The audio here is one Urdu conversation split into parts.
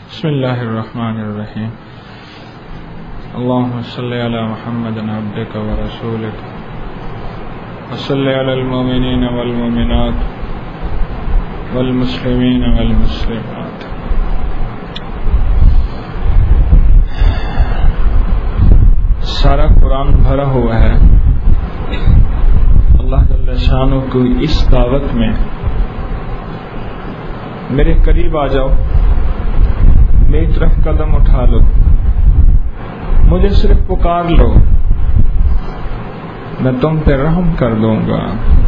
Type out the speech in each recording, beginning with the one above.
بسم اللہ الرحمن الرحیم اللہم صلی علی محمد عبدک ورسولک وصلی علی المؤمنین والمؤمنات والمسلمین والمسلمات. سارا قرآن بھرا ہوا ہے اللہ جل شانہ کی اس دعوت میں میرے قریب آ جاؤ، میری طرف قدم اٹھا لو، مجھے صرف پکار لو، میں تم پہ رحم کر دوں گا.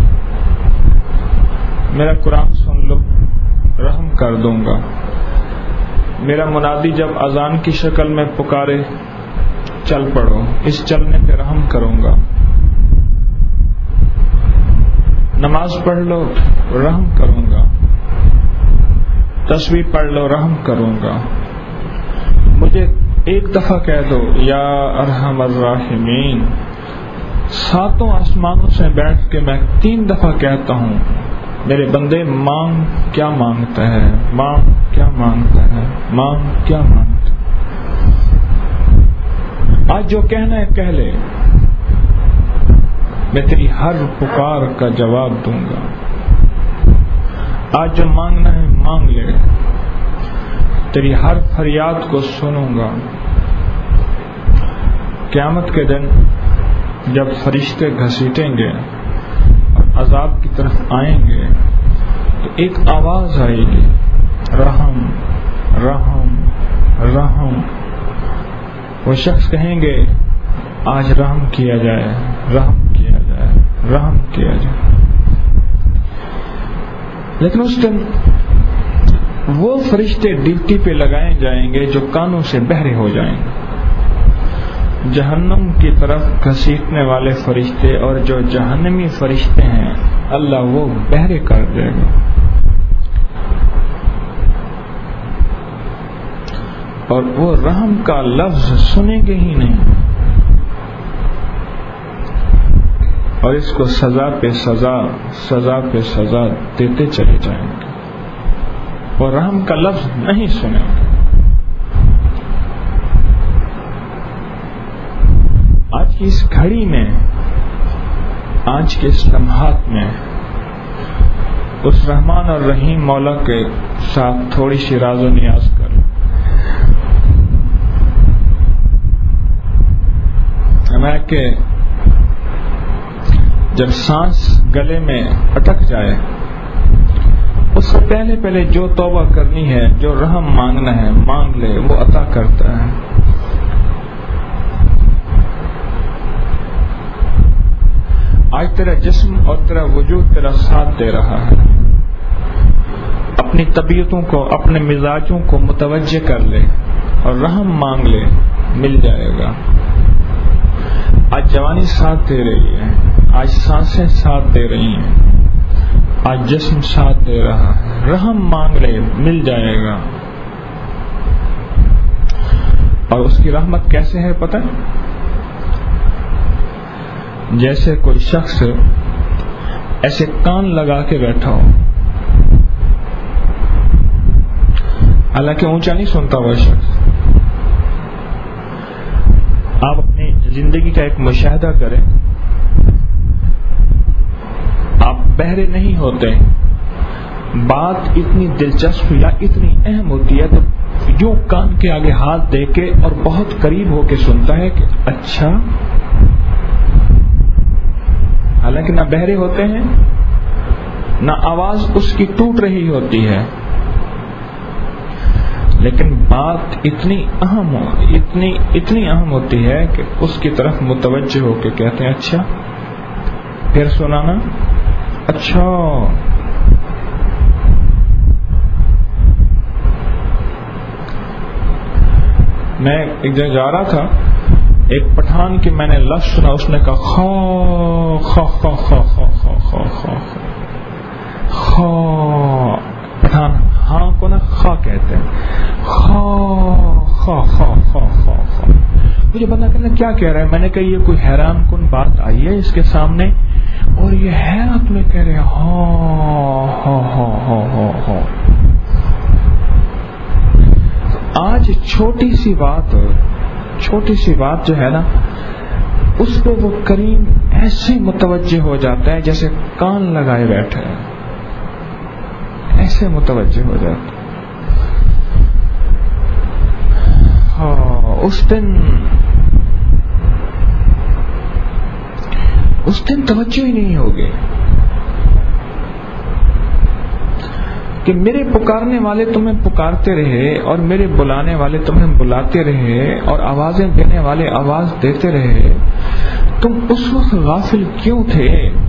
میرا قرآن سن لو، رحم کر دوں گا. میرا منادی جب اذان کی شکل میں پکارے چل پڑو، اس چلنے پہ رحم کروں گا. نماز پڑھ لو، رحم کروں گا. تسبیح پڑھ لو، رحم کروں گا. مجھے ایک دفعہ کہہ دو یا ارحم الراحمین. ساتوں آسمانوں سے بیٹھ کے میں 3 دفعہ کہتا ہوں میرے بندے مانگ کیا مانگتا ہے، مانگ کیا مانگتا ہے، مانگ کیا مانگتا ہے. آج جو کہنا ہے کہہ لے، میں تیری ہر پکار کا جواب دوں گا. آج جو مانگنا ہے مانگ لے، تیری ہر فریاد کو سنوں گا. قیامت کے دن جب فرشتے گھسیٹیں گے اور عذاب کی طرف آئیں گے تو ایک آواز آئے گی، رحم رحم رحم. وہ شخص کہیں گے آج رحم کیا جائے، رحم کیا جائے، رحم کیا جائے. لیکن اس دن وہ فرشتے ڈیوٹی پہ لگائے جائیں گے جو کانوں سے بہرے ہو جائیں گے. جہنم کی طرف گھسیٹنے والے فرشتے اور جو جہنمی فرشتے ہیں اللہ وہ بہرے کر دے گا. اور وہ رحم کا لفظ سنیں گے ہی نہیں، اور اس کو سزا پہ سزا، سزا پہ سزا دیتے چلے جائیں گے، اور رحم کا لفظ نہیں سنیں گے. آج کی اس گھڑی میں، آج کے اس لمحات میں اس رحمان اور رحیم مولا کے ساتھ تھوڑی سی راز و نیاز کر. میں کہ جب سانس گلے میں اٹک جائے اس سے پہلے جو توبہ کرنی ہے، جو رحم مانگنا ہے مانگ لے، وہ عطا کرتا ہے. آج تیرا جسم اور تیرا وجود تیرا ساتھ دے رہا ہے. اپنی طبیعتوں کو، اپنے مزاجوں کو متوجہ کر لے اور رحم مانگ لے، مل جائے گا. آج جوانی ساتھ دے رہی ہے، آج سانسیں ساتھ دے رہی ہیں، آج جسم ساتھ دے رہا ہے. رحم مانگ لے، مل جائے گا. اور اس کی رحمت کیسے ہے پتہ؟ جیسے کوئی شخص ایسے کان لگا کے بیٹھا ہو، حالانکہ اونچا نہیں سنتا وہ شخص. آپ اپنی زندگی کا ایک مشاہدہ کریں، آپ بہرے نہیں ہوتے، بات اتنی دلچسپ یا اتنی اہم ہوتی ہے تو یوں کان کے آگے ہاتھ دے کے اور بہت قریب ہو کے سنتا ہے کہ اچھا، حالانکہ نہ بہرے ہوتے ہیں نہ آواز اس کی ٹوٹ رہی ہوتی ہے، لیکن بات اتنی اہم ہوتی ہے کہ اس کی طرف متوجہ ہو کے کہتے ہیں اچھا، پھر سنانا، اچھا. میں ایک جگہ جا رہا تھا، ایک پٹھان کی میں نے لفظ سنا، اس نے کہا خا خا خا خا خا خا خا خا خا. پٹھان ہاں کو نا خا کہتے ہیں، خا خا خا خا خا خا. مجھے بندہ کہنا کیا کہہ رہا ہے؟ میں نے کہا یہ کوئی حیران کن بات آئی ہے اس کے سامنے، اور یہ حیرت میں کہہ رہے ہاں ہاں ہاں ہاں ہاں ہاں. آج چھوٹی سی بات جو ہے نا، اس پہ وہ کریم ایسے متوجہ ہو جاتا ہے جیسے کان لگائے بیٹھا ہے، ایسے متوجہ ہو جاتا ہے۔ ہاں، اس دن توجہ ہی نہیں ہوگی کہ میرے پکارنے والے تمہیں پکارتے رہے اور میرے بلانے والے تمہیں بلاتے رہے اور آوازیں دینے والے آواز دیتے رہے، تم اس وقت غافل کیوں تھے؟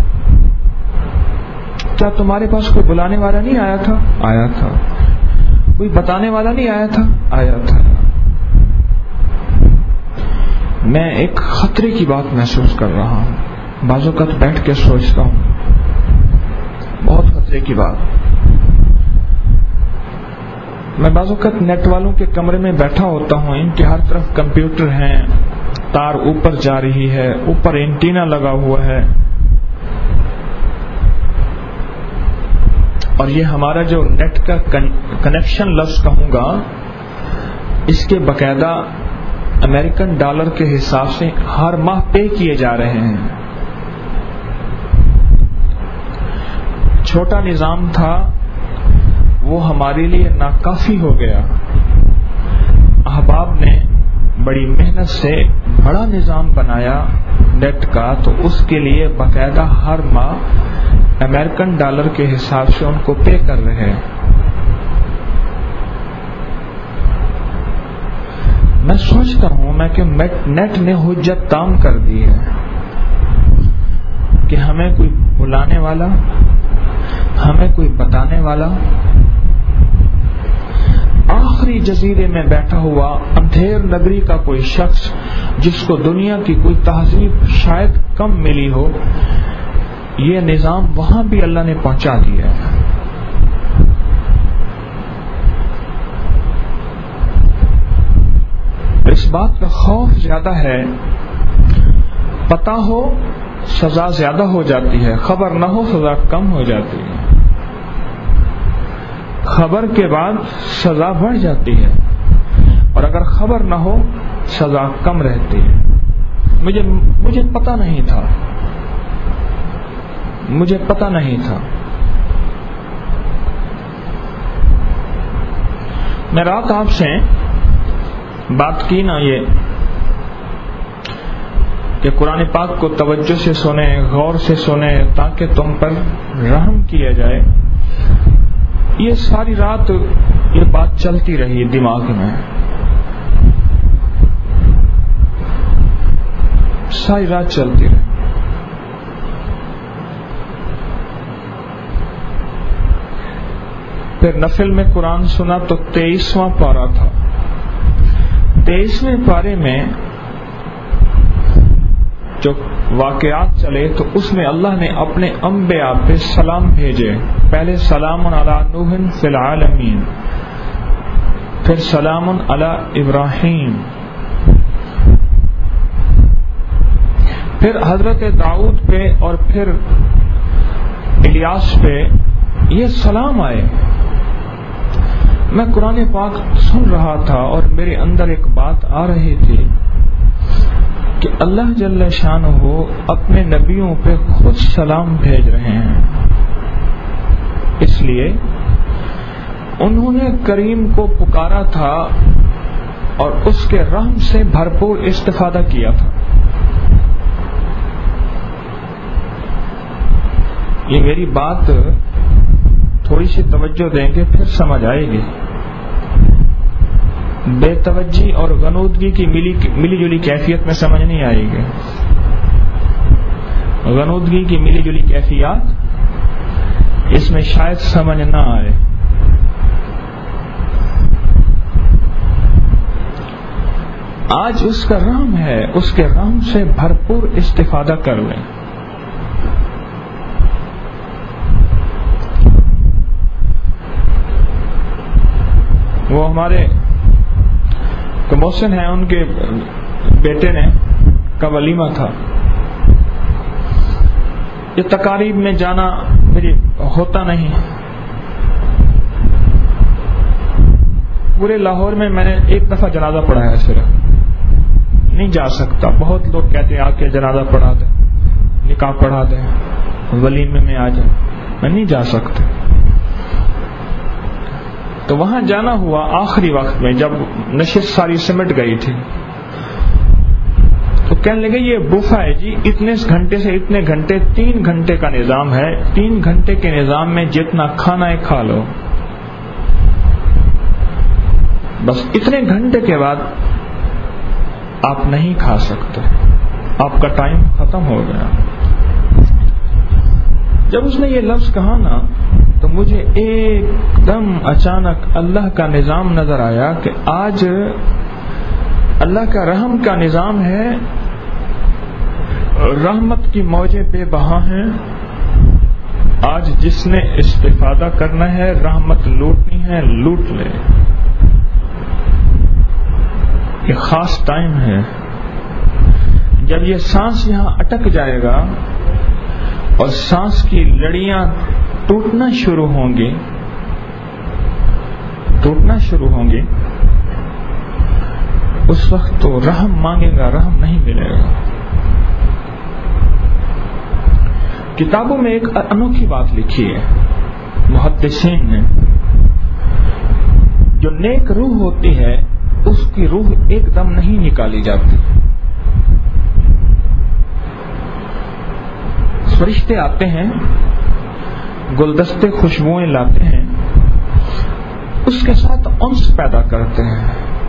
کیا تمہارے پاس کوئی بلانے والا نہیں آیا تھا؟ آیا تھا۔ کوئی بتانے والا نہیں آیا تھا؟ آیا تھا۔ میں ایک خطرے کی بات محسوس کر رہا ہوں، بعض اوقات بیٹھ کے سوچتا ہوں، بہت خطرے کی بات۔ میں بعض اوقات نیٹ والوں کے کمرے میں بیٹھا ہوتا ہوں، ان کے ہر طرف کمپیوٹر ہیں، تار اوپر جا رہی ہے، اوپر اینٹینا لگا ہوا ہے، اور یہ ہمارا جو نیٹ کا کنیکشن لفظ کہوں گا، اس کے باقاعدہ امریکن ڈالر کے حساب سے ہر ماہ پے کیے جا رہے ہیں۔ چھوٹا نظام تھا، وہ ہمارے لیے ناکافی ہو گیا۔ احباب نے بڑی محنت سے بڑا نظام بنایا نیٹ کا، تو اس کے لیے باقاعدہ ہر ماہ امریکن ڈالر کے حساب سے ان کو پے کر رہے ہیں۔ میں سوچتا ہوں کہ نیٹ نے حجت تام کر دی ہے کہ ہمیں کوئی بلانے والا، ہمیں کوئی بتانے والا، آخری جزیرے میں بیٹھا ہوا اندھیر نگری کا کوئی شخص جس کو دنیا کی کوئی تہذیب شاید کم ملی ہو، یہ نظام وہاں بھی اللہ نے پہنچا دیا ہے۔ اس بات کا خوف زیادہ ہے، پتہ ہو سزا زیادہ ہو جاتی ہے، خبر نہ ہو سزا کم ہو جاتی ہے، خبر کے بعد سزا بڑھ جاتی ہے، اور اگر خبر نہ ہو سزا کم رہتی ہے۔ مجھے پتہ نہیں تھا، مجھے پتہ نہیں تھا۔ میں رات آپ سے بات کی نا یہ کہ قرآن پاک کو توجہ سے سنیں، غور سے سنیں تاکہ تم پر رحم کیا جائے۔ یہ ساری رات یہ بات چلتی رہی دماغ میں، ساری رات چلتی رہی۔ پھر نفل میں قرآن سنا تو 23واں پارہ تھا۔ 23ویں پارے میں جو واقعات چلے تو اس میں اللہ نے اپنے انبیاء پہ سلام بھیجے۔ پہلے سلام علی نوح فی العالمین، پھر سلام علی ابراہیم، پھر حضرت داؤد پہ اور پھر الیاس پہ یہ سلام آئے۔ میں قرآن پاک سن رہا تھا اور میرے اندر ایک بات آ رہی تھی کہ اللہ جل شانہ اپنے نبیوں پہ خود سلام بھیج رہے ہیں، اس لیے انہوں نے کریم کو پکارا تھا اور اس کے رحم سے بھرپور استفادہ کیا تھا۔ یہ میری بات تھوڑی سی توجہ دیں گے پھر سمجھ آئے گی۔ بے توجہی اور غنودگی کی ملی جلی کیفیت میں سمجھ نہیں آئے گی۔ غنودگی کی ملی جلی کیفیات اس میں شاید سمجھ نہ آئے۔ آج اس کا رحم ہے، اس کے رحم سے بھرپور استفادہ کر لیں۔ وہ ہمارے محسن ہیں، ان کے بیٹے نے کا ولیمہ تھا۔ یہ تقاریب میں جانا میری ہوتا نہیں، پورے لاہور میں نے ایک دفعہ جنازہ پڑھا ہے صرف، نہیں جا سکتا. بہت لوگ کہتے ہیں آ کے جنازہ پڑھا دیں، نکاح پڑھا دیں، ولیمے میں آ جائیں، میں نہیں جا سکتا. تو وہاں جانا ہوا آخری وقت میں جب نشست ساری سمٹ گئی تھی. تو کہنے لگے یہ بفا ہے جی، اتنے گھنٹے سے اتنے گھنٹے 3 گھنٹے کا نظام ہے، 3 گھنٹے کے نظام میں جتنا کھانا ہے کھا لو، بس اتنے گھنٹے کے بعد آپ نہیں کھا سکتے، آپ کا ٹائم ختم ہو گیا. جب اس نے یہ لفظ کہا نا تو مجھے ایک دم اچانک اللہ کا نظام نظر آیا کہ آج اللہ کا رحم کا نظام ہے، رحمت کی موجیں بے بہا ہیں. آج جس نے استفادہ کرنا ہے، رحمت لوٹنی ہے، لوٹ لے. یہ خاص ٹائم ہے. جب یہ سانس یہاں اٹک جائے گا اور سانس کی لڑیاں ٹوٹنا شروع ہوں گی، اس وقت تو رحم مانگے گا، رحم نہیں ملے گا. کتابوں میں ایک انوکھی بات لکھی ہے محدثین نے، جو نیک روح ہوتی ہے اس کی روح ایک دم نہیں نکالی جاتی. فرشتے آتے ہیں، گلدستے خوشبوئیں لاتے ہیں، اس کے ساتھ انس پیدا کرتے ہیں.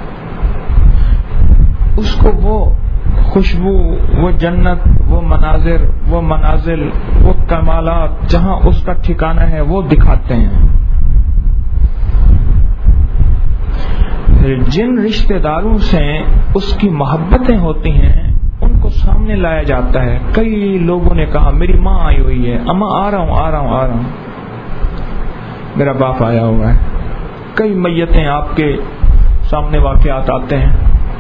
اس کو وہ خوشبو، وہ جنت، وہ مناظر، وہ منازل، وہ کمالات جہاں اس کا ٹھکانہ ہے وہ دکھاتے ہیں. جن رشتہ داروں سے اس کی محبتیں ہوتی ہیں ان کو سامنے لایا جاتا ہے. کئی لوگوں نے کہا میری ماں آئی ہوئی ہے، اماں آ رہا ہوں، میرا باپ آیا ہوا ہے. کئی میتیں آپ کے سامنے واقعات آتے ہیں.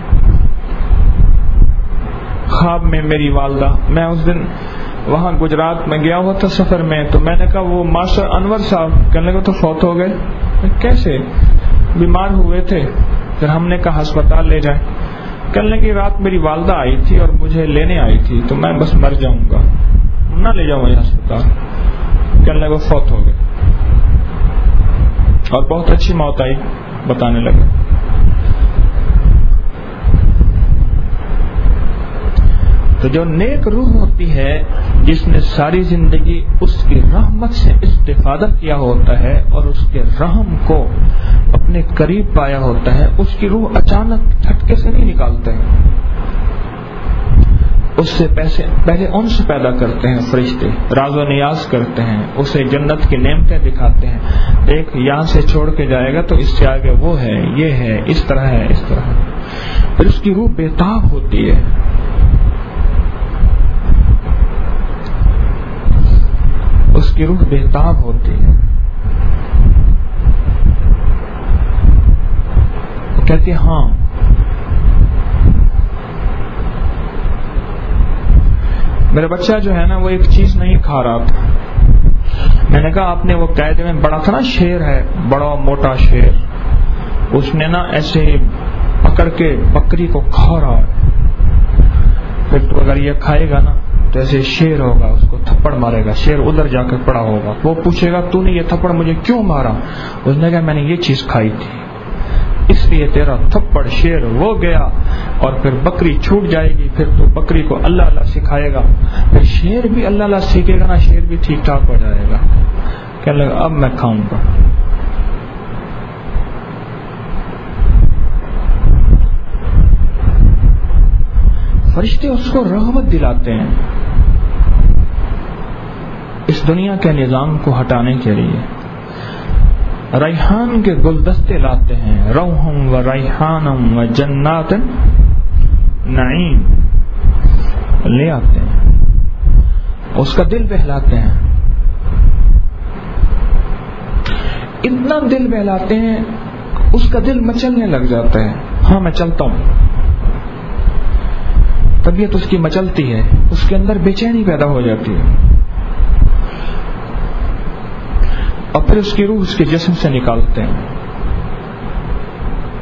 خواب میں میری والدہ، میں اس دن وہاں گجرات میں گیا ہوا تھا سفر میں، تو میں نے کہا وہ ماسٹر انور صاحب، کہنے لگا تو فوت ہو گئے. کیسے؟ بیمار ہوئے تھے، پھر ہم نے کہا ہسپتال لے جائیں. کہنے لگی رات میری والدہ آئی تھی اور مجھے لینے آئی تھی تو میں بس مر جاؤں گا، نہ لے جاؤں مجھے ہسپتال. کہنے لگا فوت ہو گئے اور بہت اچھی موت آئی، بتانے لگے. تو جو نیک روح ہوتی ہے جس نے ساری زندگی اس کی رحمت سے استفادہ کیا ہوتا ہے اور اس کے رحم کو اپنے قریب پایا ہوتا ہے، اس کی روح اچانک جھٹکے سے نہیں نکالتے ہیں. اس سے پہلے انس پیدا کرتے ہیں فرشتے، راز و نیاز کرتے ہیں، اسے جنت کی نعمتیں دکھاتے ہیں. دیکھ یہاں سے چھوڑ کے جائے گا تو اس سے آگے وہ ہے، یہ ہے، اس طرح ہے، اس طرح. پھر اس کی روح بےتاب ہوتی ہے. اس کی روح بےتاب ہوتی ہے. وہ کہتی ہے ہاں میرا بچہ جو ہے نا وہ ایک چیز نہیں کھا رہا تھا. میں نے کہا آپ نے وہ قاعدے میں بڑا تھا نا شیر ہے، بڑا موٹا شیر، اس نے نا ایسے پکڑ کے بکری کو کھا رہا ہے. پھر تو اگر یہ کھائے گا نا تو ایسے شیر ہوگا، اس کو تھپڑ مارے گا، شیر ادھر جا کر پڑا ہوگا. وہ پوچھے گا تو نے یہ تھپڑ مجھے کیوں مارا؟ اس نے کہا میں نے یہ چیز کھائی تھی اس لیے تیرا تھپڑ. شیر وہ گیا اور پھر بکری چھوٹ جائے گی، پھر تو بکری کو اللہ اللہ سکھائے گا، پھر شیر بھی اللہ اللہ سیکھے گا نا، شیر بھی ٹھیک ٹھاک ہو جائے گا. کہنے لگا اب میں کھاؤں گا. فرشتے اس کو رغبت دلاتے ہیں اس دنیا کے نظام کو ہٹانے کے لیے. ریحان کے گلدستے لاتے ہیں، روحم و ریحانم و جنات نعیم لے آتے ہیں، اس کا دل بہلاتے ہیں. اتنا دل بہلاتے ہیں اس کا دل مچلنے لگ جاتا ہے. ہاں میں چلتا ہوں، طبیعت اس کی مچلتی ہے، اس کے اندر بے چینی پیدا ہو جاتی ہے. اور پھر اس کی روح اس کے جسم سے نکالتے ہیں.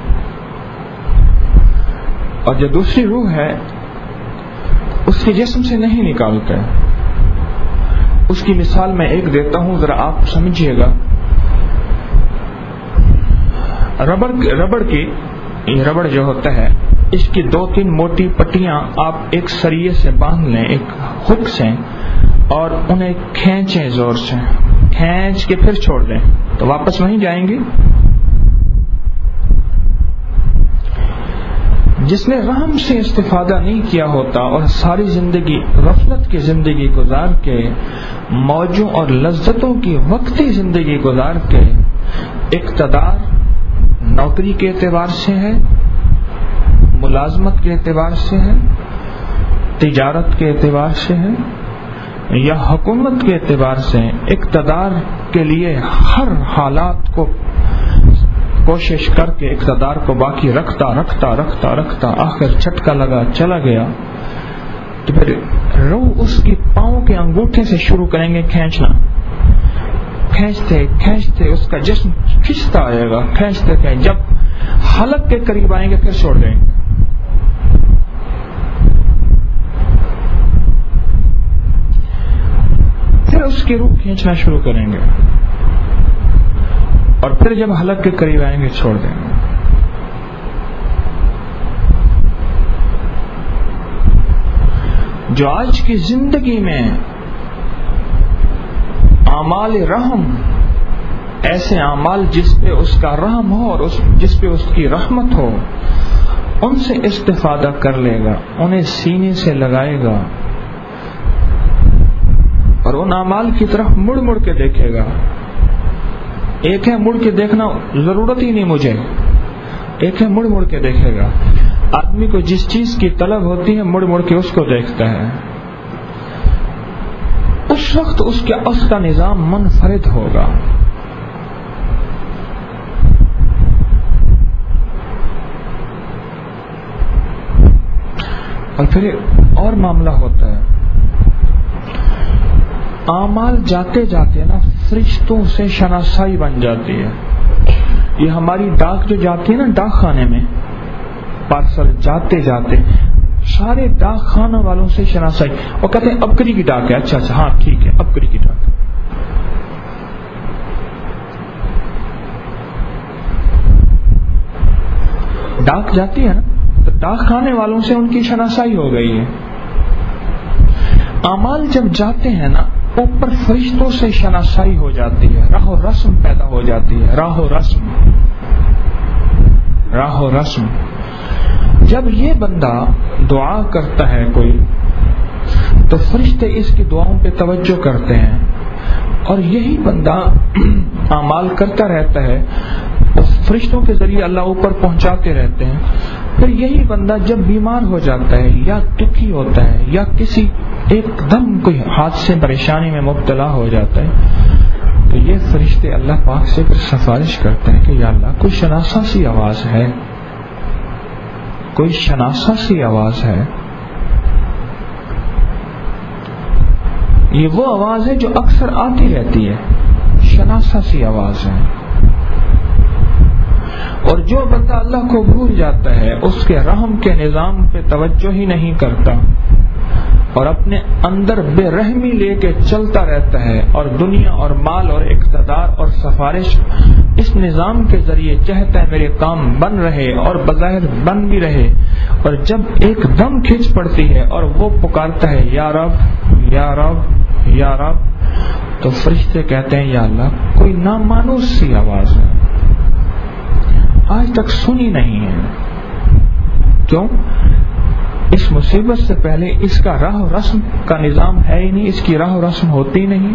اور جو دوسری روح ہے اس کے جسم سے نہیں نکالتے. اس کی مثال میں ایک دیتا ہوں، ذرا آپ سمجھیے گا. ربڑ جو ہوتا ہے اس کی 2-3 موٹی پٹیاں آپ ایک سریے سے باندھ لیں، ایک ہک سے، اور انہیں کھینچیں، زور سے کھینچ کے پھر چھوڑ دیں تو واپس وہیں جائیں گی. جس نے رحم سے استفادہ نہیں کیا ہوتا اور ساری زندگی غفلت کی زندگی گزار کے، موجوں اور لذتوں کی وقتی زندگی گزار کے، اقتدار نوکری کے اعتبار سے ہے، ملازمت کے اعتبار سے ہے، تجارت کے اعتبار سے ہے، یا حکومت کے اعتبار سے، اقتدار کے لیے ہر حالات کو کوشش کر کے اقتدار کو باقی رکھتا آخر جھٹکا لگا چلا گیا، تو پھر روح اس کی پاؤں کے انگوٹھے سے شروع کریں گے کھینچنا. کھینچتے اس کا جسم کھنچتا آئے گا، کھینچتے جب حلق کے قریب آئیں گے پھر چھوڑ دیں گے. پھر اس کی روح کھینچنا شروع کریں گے اور پھر جب حلق کے قریب آئیں گے چھوڑ دیں گے. جو آج کی زندگی میں اعمال رحم، ایسے اعمال جس پہ اس کا رحم ہو اور جس پہ اس کی رحمت ہو، ان سے استفادہ کر لے گا، انہیں سینے سے لگائے گا اور ان اعمال کی طرف مڑ کے دیکھے گا. ایک ہے مڑ کے دیکھنا، ضرورت ہی نہیں مجھے، ایک ہے مڑ کے دیکھے گا. آدمی کو جس چیز کی طلب ہوتی ہے مڑ کے اس کو دیکھتا ہے، اس وقت اس کا نظام منفرد ہوگا. اور پھر اور معاملہ ہوتا ہے، اعمال جاتے نا فرشتوں سے شناسائی بن جاتی ہے. یہ ہماری ڈاک جو جاتی ہے نا ڈاک خانے میں، پارسل جاتے سارے ڈاک خانہ والوں سے شناسائی، اور کہتے ہیں ابکری کی ڈاک ہے. اچھا ہاں ٹھیک ہے، ابکری کی ڈاک. ڈاک جاتی ہے نا تو ڈاک خانے والوں سے ان کی شناسائی ہو گئی ہے. اعمال جب جاتے ہیں نا اوپر فرشتوں سے شناسائی ہو جاتی ہے، راہ و رسم پیدا ہو جاتی ہے. راہ و رسم جب یہ بندہ دعا کرتا ہے کوئی تو فرشتے اس کی دعاؤں پہ توجہ کرتے ہیں، اور یہی بندہ اعمال کرتا رہتا ہے، فرشتوں کے ذریعے اللہ اوپر پہنچاتے رہتے ہیں. پھر یہی بندہ جب بیمار ہو جاتا ہے یا دکھی ہوتا ہے یا کسی ایک دم کوئی حادثے پریشانی میں مبتلا ہو جاتا ہے تو یہ فرشتے اللہ پاک سے پھر سفارش کرتے ہیں کہ یا اللہ کوئی شناسا سی آواز ہے، کوئی شناسا سی آواز ہے. یہ وہ آواز ہے جو اکثر آتی رہتی ہے، شناسا سی آواز ہے. اور جو بندہ اللہ کو بھول جاتا ہے، اس کے رحم کے نظام پہ توجہ ہی نہیں کرتا اور اپنے اندر بے رحمی لے کے چلتا رہتا ہے، اور دنیا اور مال اور اقتدار اور سفارش اس نظام کے ذریعے چاہتا ہے میرے کام بن رہے اور بظاہر بن بھی رہے، اور جب ایک دم کھچ پڑتی ہے اور وہ پکارتا ہے یا رب یا رب یا رب، تو فرشتے کہتے ہیں یا اللہ کوئی نامانوس سی آواز ہے، آج تک سنی نہیں ہے. کیوں؟ اس مصیبت سے پہلے اس کا راہ و رسم کا نظام ہے ہی نہیں، اس کی راہ و رسم ہوتی نہیں.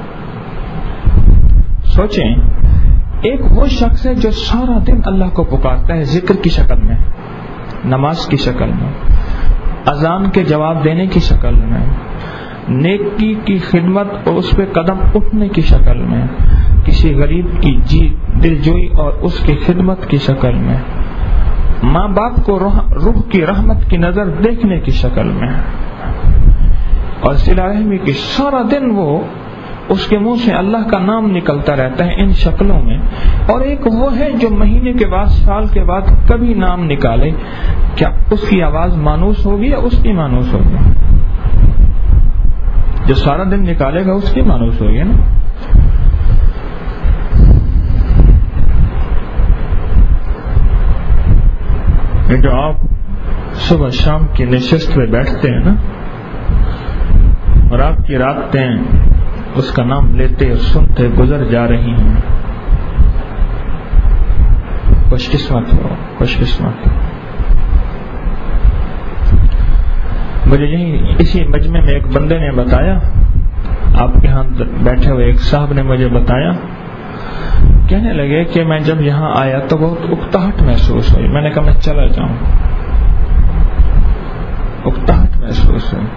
سوچیں، ایک وہ شخص ہے جو سارا دن اللہ کو پکارتا ہے ذکر کی شکل میں، نماز کی شکل میں، اذان کے جواب دینے کی شکل میں، نیکی کی خدمت اور اس پہ قدم اٹھنے کی شکل میں، کسی غریب کی دلجوئی اور اس کی خدمت کی شکل میں، ماں باپ کو روح کی رحمت کی نظر دیکھنے کی شکل میں، اور صلہ رحمی کی سارا دن وہ اس کے منہ سے اللہ کا نام نکلتا رہتا ہے ان شکلوں میں، اور ایک وہ ہے جو مہینے کے بعد سال کے بعد کبھی نام نکالے، کیا اس کی آواز مانوس ہوگی یا اس کی مانوس ہوگی؟ جو سارا دن نکالے گا اس کی مانوس ہوگی نا۔ جو آپ صبح شام کی نشست پہ بیٹھتے ہیں نا، اور آپ کی راتیں اس کا نام لیتے اور سنتے گزر جا رہی ہیں، خوش قسمت ہو، خوش قسمت ہو۔ مجھے یہی اسی مجمع میں ایک بندے نے بتایا، آپ کے ہاں بیٹھے ہوئے ایک صاحب نے مجھے بتایا، کہنے لگے کہ میں جب یہاں آیا تو بہت اکتاہٹ محسوس ہوئی۔ میں نے کہا میں چلا جاؤں، اکتاہٹ محسوس ہوئی،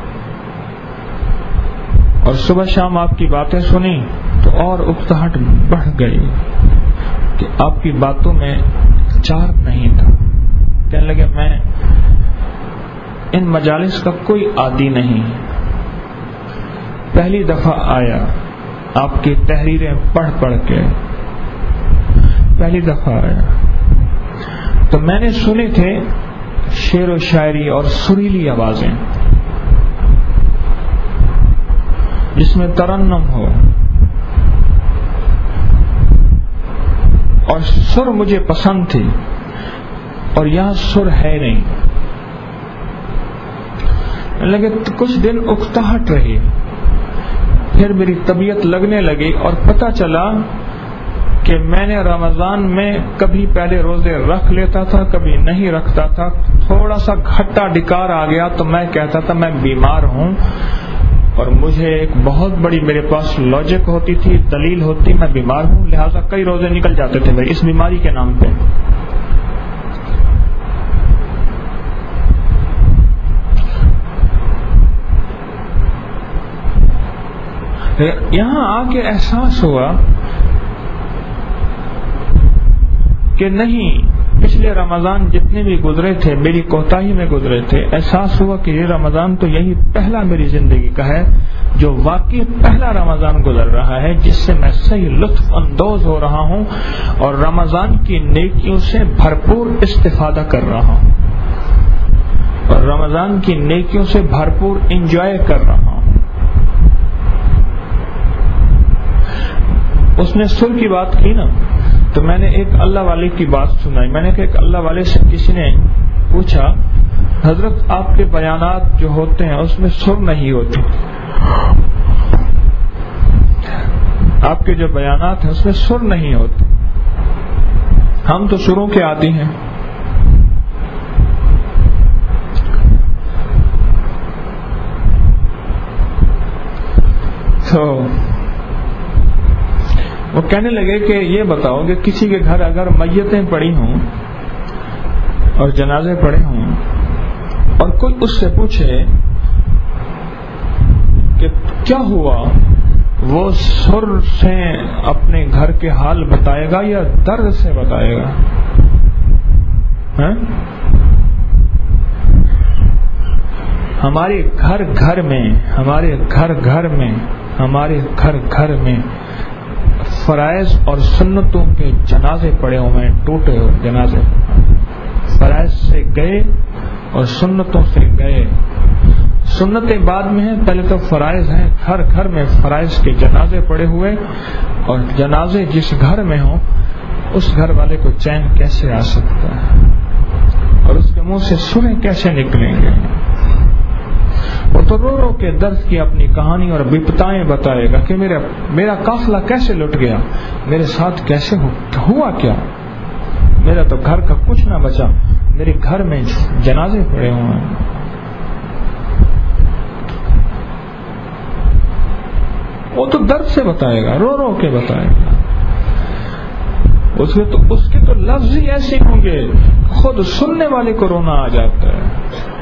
اور صبح شام آپ کی باتیں سنی تو اور اکتاہٹ بڑھ گئی کہ آپ کی باتوں میں چار نہیں تھا۔ کہنے لگے میں ان مجالس کا کوئی عادی نہیں، پہلی دفعہ آیا آپ کی تحریریں پڑھ پڑھ کے، پہلی دفعہ آیا تو میں نے سنے تھے شعر و شاعری اور سریلی آوازیں جس میں ترنم ہو، اور سر مجھے پسند تھی، اور یہاں سر ہے نہیں۔ لگے کچھ دن اکتاہٹ رہی، پھر میری طبیعت لگنے لگی، اور پتہ چلا کہ میں نے رمضان میں کبھی پہلے روزے رکھ لیتا تھا، کبھی نہیں رکھتا تھا، تھوڑا سا گھٹا ڈکار آ گیا تو میں کہتا تھا میں بیمار ہوں، اور مجھے ایک بہت بڑی میرے پاس لاجک ہوتی تھی، دلیل ہوتی، میں بیمار ہوں، لہذا کئی روزے نکل جاتے تھے میرے اس بیماری کے نام پہ۔ یہاں آ کے احساس ہوا کہ نہیں، پچھلے رمضان جتنے بھی گزرے تھے میری کوتاہی میں گزرے تھے، احساس ہوا کہ یہ رمضان تو یہی پہلا میری زندگی کا ہے جو واقعی پہلا رمضان گزر رہا ہے، جس سے میں صحیح لطف اندوز ہو رہا ہوں اور رمضان کی نیکیوں سے بھرپور استفادہ کر رہا ہوں، اور رمضان کی نیکیوں سے بھرپور انجوائے کر رہا ہوں۔ اس نے سر کی بات کی نا، تو میں نے ایک اللہ والے کی بات سنائی۔ میں نے کہا ایک اللہ والے سے کسی نے پوچھا حضرت آپ کے بیانات جو ہوتے ہیں اس میں سر نہیں ہوتی، آپ کے جو بیانات ہیں اس میں سر نہیں ہوتے، ہم تو سروں کے عادی ہیں۔ تو وہ کہنے لگے کہ یہ بتاؤ کہ کسی کے گھر اگر میتیں پڑی ہوں اور جنازے پڑے ہوں اور کوئی اس سے پوچھے کہ کیا ہوا، وہ سر سے اپنے گھر کے حال بتائے گا یا درد سے بتائے گا؟ ہمارے گھر گھر میں فرائض اور سنتوں کے جنازے پڑے ہوئے ہیں، ٹوٹے ہوئے جنازے، فرائض سے گئے اور سنتوں سے گئے، سنتیں بعد میں ہیں، پہلے تو فرائض ہیں، گھر گھر میں فرائض کے جنازے پڑے ہوئے، اور جنازے جس گھر میں ہوں اس گھر والے کو چین کیسے آ سکتا ہے، اور اس کے منہ سے سریں کیسے نکلیں گے؟ وہ تو رو رو کے درد کی اپنی کہانی اور بپتائیں بتائے گا کہ میرا قافلہ کیسے لٹ گیا، میرے ساتھ کیسے ہوا کیا، میرا تو گھر کا کچھ نہ بچا، میرے گھر میں جنازے پڑے ہوئے ہیں۔ وہ تو درد سے بتائے گا، رو رو کے بتائے گا، اس کے تو لفظ ہی ایسے ہوں گے خود سننے والے کو رونا آ جاتا ہے۔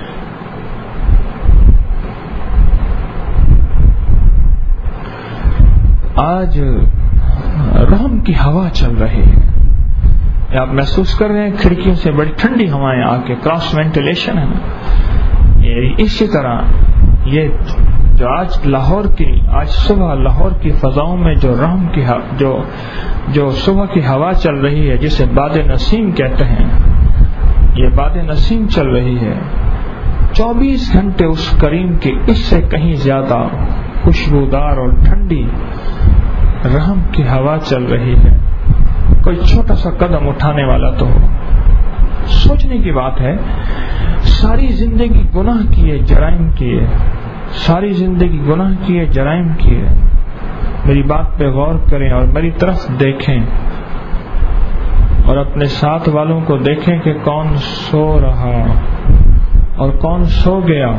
آج رحم کی ہوا چل رہی ہے، آپ محسوس کر رہے ہیں کھڑکیوں سے بڑی ٹھنڈی ہوائیں آ کے، کراس وینٹیلیشن ہے نا، اسی طرح یہ جو آج لاہور کی آج صبح لاہور کی فضاؤں میں جو رحم کی جو صبح کی ہوا چل رہی ہے، جسے باد نسیم کہتے ہیں، یہ باد نسیم چل رہی ہے، 24 گھنٹے اس کریم کی اس سے کہیں زیادہ خوشبودار اور ٹھنڈی رحم کی ہوا چل رہی ہے۔ کوئی چھوٹا سا قدم اٹھانے والا تو ہو۔ سوچنے کی بات ہے، ساری زندگی گناہ کیے، جرائم کیے، ساری زندگی گناہ کیے، جرائم کیے۔ میری بات پہ غور کریں اور میری طرف دیکھیں اور اپنے ساتھ والوں کو دیکھیں کہ کون سو رہا اور کون سو گیا۔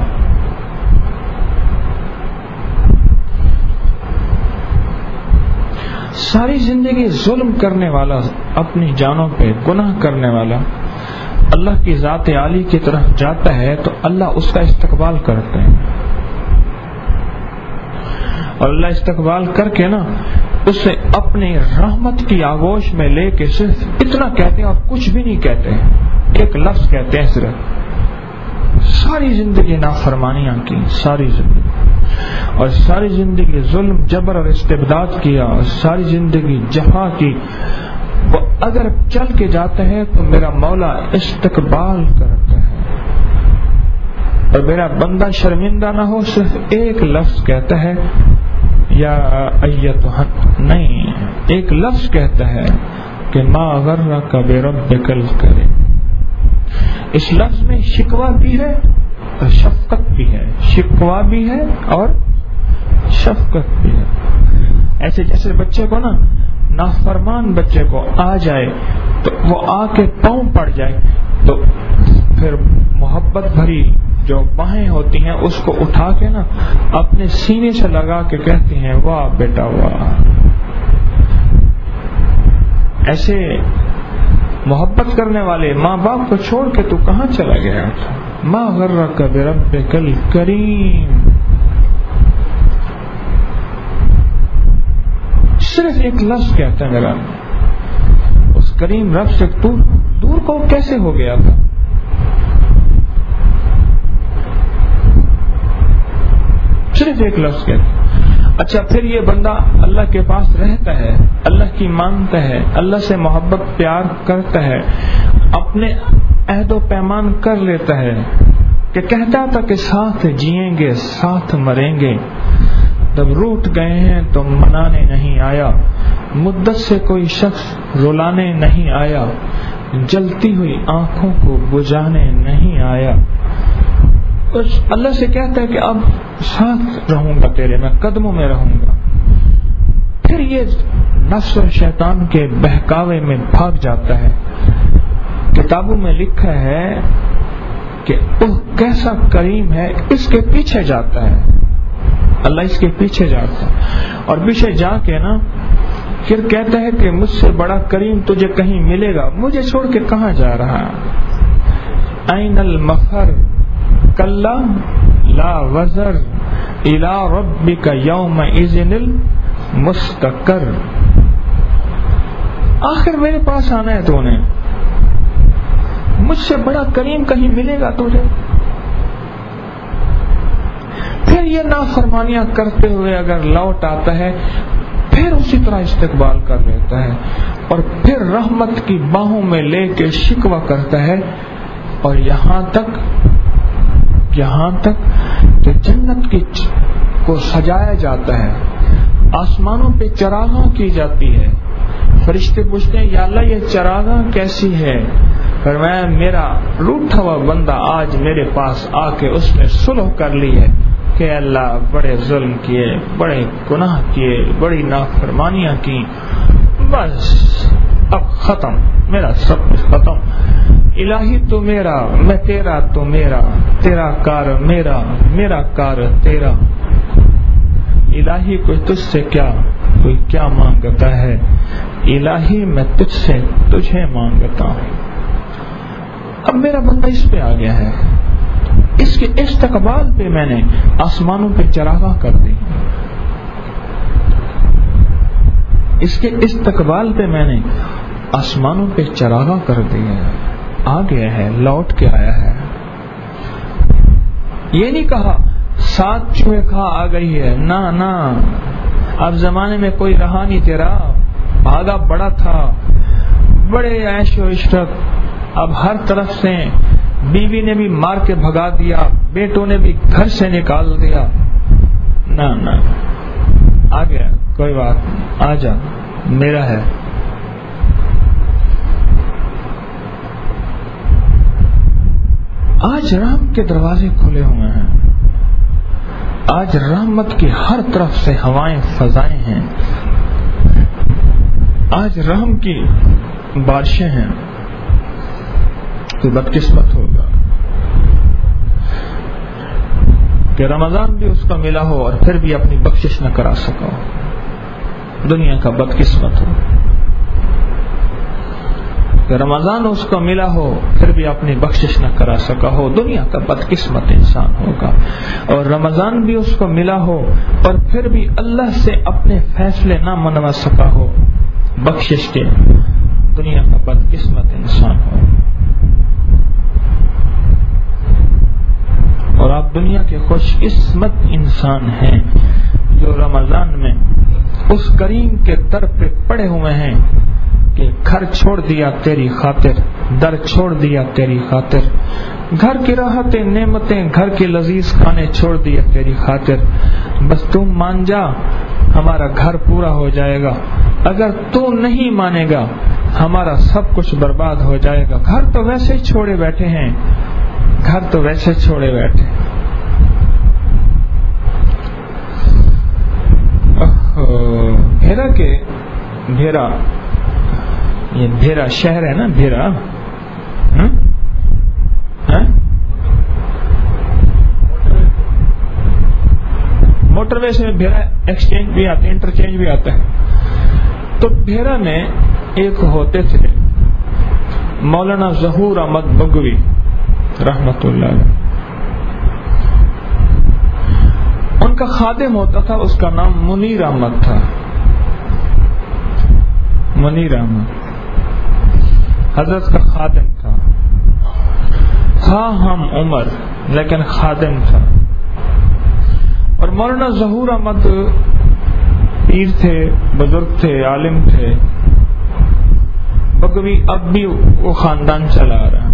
ساری زندگی ظلم کرنے والا، اپنی جانوں پہ گناہ کرنے والا اللہ کی ذات عالی کی طرف جاتا ہے تو اللہ اس کا استقبال کرتے ہیں، اور اللہ استقبال کر کے نا اسے اپنی رحمت کی آغوش میں لے کے صرف اتنا کہتے ہیں اور کچھ بھی نہیں کہتے، ایک لفظ کہتے ہیں صرف۔ ساری زندگی نافرمانیاں کی، ساری زندگی، اور ساری زندگی ظلم، جبر اور استبداد کیا، اور ساری زندگی جفا کی، وہ اگر چل کے جاتا ہے تو میرا مولا استقبال کرتا ہے، اور میرا بندہ شرمندہ نہ ہو، صرف ایک لفظ کہتا ہے، یا ایتھا، نہیں، ایک لفظ کہتا ہے کہ ما غرک بربک الکریم۔ اس لفظ میں شکوہ بھی ہے اور شفقت بھی ہے، شکوہ بھی ہے اور شفقت بھی ہے۔ ایسے جیسے بچے کو نا، نافرمان بچے کو آ جائے تو وہ آ کے پاؤں پڑ جائے تو پھر محبت بھری جو باہیں ہوتی ہیں اس کو اٹھا کے نا اپنے سینے سے لگا کے کہتی ہیں واہ بیٹا واہ۔ ایسے محبت کرنے والے ماں باپ کو چھوڑ کے تو کہاں چلا گیا؟ ما غرک بربک الکریم۔ صرف ایک لفظ کہتا ہے میرا، اس کریم رب سے دور کو کیسے ہو گیا تھا؟ صرف ایک لفظ کہتا ہے۔ اچھا، پھر یہ بندہ اللہ کے پاس رہتا ہے، اللہ کی مانتا ہے، اللہ سے محبت پیار کرتا ہے، اپنے عہد و پیمان کر لیتا ہے کہ کہتا تھا کہ ساتھ جئیں گے ساتھ مریں گے، جب روٹ گئے ہیں تو منانے نہیں آیا، مدت سے کوئی شخص رلانے نہیں آیا، جلتی ہوئی آنکھوں کو بجھانے نہیں آیا۔ اس اللہ سے کہتا ہے کہ اب ساتھ رہوں گا تیرے، میں قدموں میں رہوں گا۔ پھر یہ نفس اور شیطان کے بہکاوے میں بھاگ جاتا ہے۔ کتابوں میں لکھا ہے کہ وہ کیسا کریم ہے، اس کے پیچھے جاتا ہے، اللہ اس کے پیچھے جاتا ہے، اور پیچھے جا کے نا پھر کہتا ہے کہ مجھ سے بڑا کریم تجھے کہیں ملے گا، مجھے چھوڑ کے کہاں جا رہا ہے؟ این المفر کلا لا وزر الی ربک یومئذ المستقر۔ آخر میرے پاس آنا ہے تو نے، مجھ سے بڑا کریم کہیں ملے گا تجھے؟ پھر یہ نافرمانیاں کرتے ہوئے اگر لوٹ آتا ہے پھر اسی طرح استقبال کر لیتا ہے، اور پھر رحمت کی باہوں میں لے کے شکوہ کرتا ہے، اور یہاں تک کہ جنت کو سجایا جاتا ہے، آسمانوں پہ چراغاں کی جاتی ہے، فرشتے پوچھتے ہیں یا اللہ یہ چراغاں کیسی ہے؟ فرمایا میرا روٹھا ہوا بندہ آج میرے پاس آ کے اس نے صلح کر لی ہے کہ اللہ بڑے ظلم کیے، بڑے گناہ کیے، بڑی نافرمانیاں کی، بس اب ختم، میرا سب کچھ ختم، الہی تو میرا، میں تیرا تو میرا، تیرا کار میرا، میرا کار تیرا، الہی کوئی تجھ سے کوئی کیا مانگتا ہے، الہی میں تجھ سے تجھے مانگتا ہوں۔ اب میرا بندہ اس پہ آ گیا ہے، اس کے استقبال پہ میں نے آسمانوں پہ چراغاں کر دی، اس کے استقبال پہ میں نے آسمانوں پہ چراغاں کر دی ہے، آ گیا ہے، لوٹ کے آیا ہے۔ یہ نہیں کہا 7 چوہے کھا آ گئی ہے. نہ اب زمانے میں کوئی رہا نہیں تیرا, بھاگا بڑا تھا, بڑے عیش و عشرت. اب ہر طرف سے بیوی نے بھی مار کے بھگا دیا, بیٹوں نے بھی گھر سے نکال دیا. نہ آ گیا, کوئی بات نہیں, آ جا, میرا ہے. آج رحم کے دروازے کھلے ہوئے ہیں. آج رحمت کی ہر طرف سے ہوائیں فضائیں ہیں. آج رحم کی بارشیں ہیں. تو بدقسمت ہوگا کہ رمضان بھی اس کو ملا ہو اور پھر بھی اپنی بخشش نہ کرا سکا ہو. دنیا کا بدقسمت ہو کہ رمضان اس کو ملا ہو پھر بھی اپنی بخشش نہ کرا سکا ہو. دنیا کا بدقسمت انسان ہوگا. اور رمضان بھی اس کو ملا ہو اور پھر بھی اللہ سے اپنے فیصلے نہ منوا سکا ہو بخشش کے. دنیا کا بدقسمت انسان ہو. اور آپ دنیا کے خوش قسمت انسان ہیں جو رمضان میں اس کریم کے در پہ پڑے ہوئے ہیں کہ گھر چھوڑ دیا تیری خاطر, در چھوڑ دیا تیری خاطر, گھر کی راحتیں نعمتیں گھر کے لذیذ کھانے چھوڑ دیا تیری خاطر. بس تم مان جا ہمارا گھر پورا ہو جائے گا. اگر تو نہیں مانے گا ہمارا سب کچھ برباد ہو جائے گا. گھر تو ویسے ہی چھوڑے بیٹھے ہیں, گھر تو ویسے چھوڑے بیٹھے. بھیرا یہ بھیرا شہر ہے نا, بھیرا موٹر وے سے بھیرا ایکسچینج بھی آتا ہے, انٹرچینج بھی آتا ہے. تو بھیرا میں ایک ہوتے تھے مولانا ظہور احمد بگوی رحمت اللہ علیہ. ان کا خادم ہوتا تھا, اس کا نام منیر احمد تھا. منیر احمد حضرت کا خادم تھا ہم عمر لیکن خادم تھا. اور مولانا ظہور احمد پیر تھے, بزرگ تھے, عالم تھے. بگوی اب بھی وہ خاندان چلا رہا.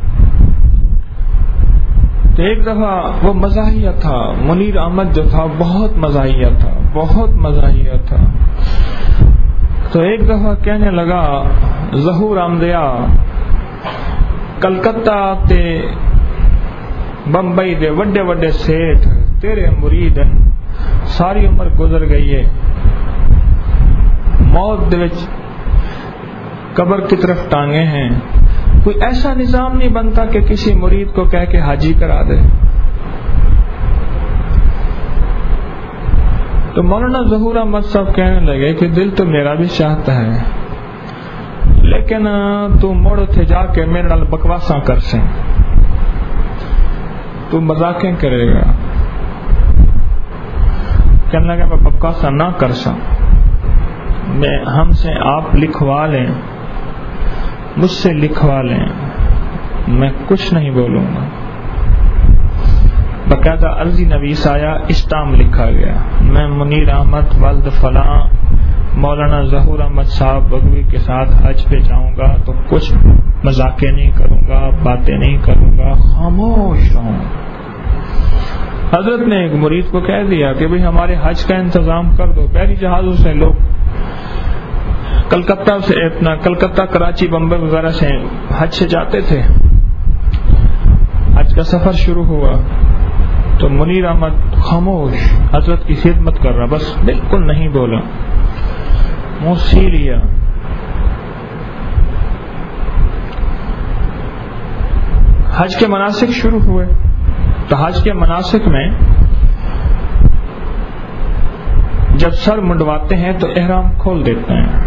تو ایک دفعہ وہ مزاحیہ تھا, منیر احمد جو تھا بہت مزاحیہ تھا, بہت مزاحیہ تھا. تو ایک دفعہ کہنے لگا, ظہور احمدیا کلکتہ تے بمبئی دے وڈے وڈے سیٹھ تیرے مرید ہیں, ساری عمر گزر گئی ہے, موت دے وچ قبر کی طرف ٹانگے ہیں, کوئی ایسا نظام نہیں بنتا کہ کسی مرید کو کہہ کے حاجی کرا دے. تو مولانا ظہور احمد صاحب کہنے لگے کہ دل تو میرا بھی چاہتا ہے لیکن تو مڑ اتھے جا کے میرے نال بکواساں کر سیں, تو مذاقیں کرے گا. کہنے لگا میں بکواساں نہ کر سا, میں ہم سے آپ لکھوا لیں, مجھ سے لکھوا لیں, میں کچھ نہیں بولوں گا. باقاعدہ عرضی نویس آیا, اسٹام لکھا گیا, میں منیر احمد ولد فلاں مولانا ظہور احمد صاحب بگوی کے ساتھ حج پہ جاؤں گا تو کچھ مذاقیں نہیں کروں گا, باتیں نہیں کروں گا, خاموش رہوں. حضرت نے ایک مرید کو کہہ دیا کہ بھئی ہمارے حج کا انتظام کر دو. پہلی جہازوں سے لوگ کلکتہ کراچی بمبئی وغیرہ سے حج سے جاتے تھے. حج کا سفر شروع ہوا تو منیر احمد خاموش حضرت کی خدمت کر رہا, بس بالکل نہیں بولا, منہ سی لیا. حج کے مناسک شروع ہوئے تو حج کے مناسک میں جب سر منڈواتے ہیں تو احرام کھول دیتے ہیں.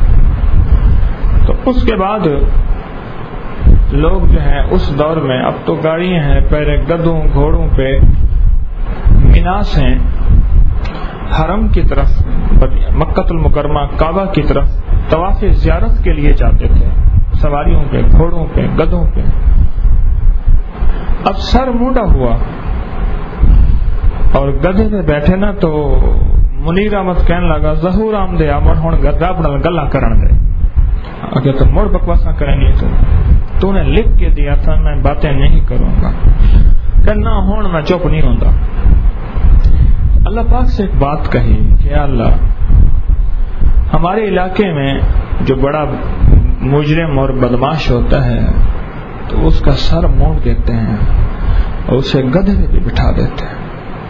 تو اس کے بعد لوگ جو ہیں اس دور میں, اب تو گاڑیاں ہیں, پہلے گدھوں گھوڑوں پہ مینا سے حرم کی طرف مکہ المکرمہ کعبہ کی طرف طواف زیارت کے لیے جاتے تھے, سواریوں پہ, گھوڑوں پہ, گدھوں پہ. اب سر مونڈا ہوا اور گدھے پہ بیٹھے نا تو منیر احمد کہنے لگا ظہور آمدے آمد ہوں گدھا بڑا گلا کرن دے اگر تو مڑ بکواسا کرنی تو نے لکھ کے دیا تھا میں باتیں نہیں کروں گا کرنا ہون میں چپ نہیں ہوتا. اللہ پاک سے ایک بات کہی کہ اللہ ہمارے علاقے میں جو بڑا مجرم اور بدماش ہوتا ہے تو اس کا سر موڑ دیتے ہیں اور اسے گدھے پہ بھی بٹھا دیتے ہیں.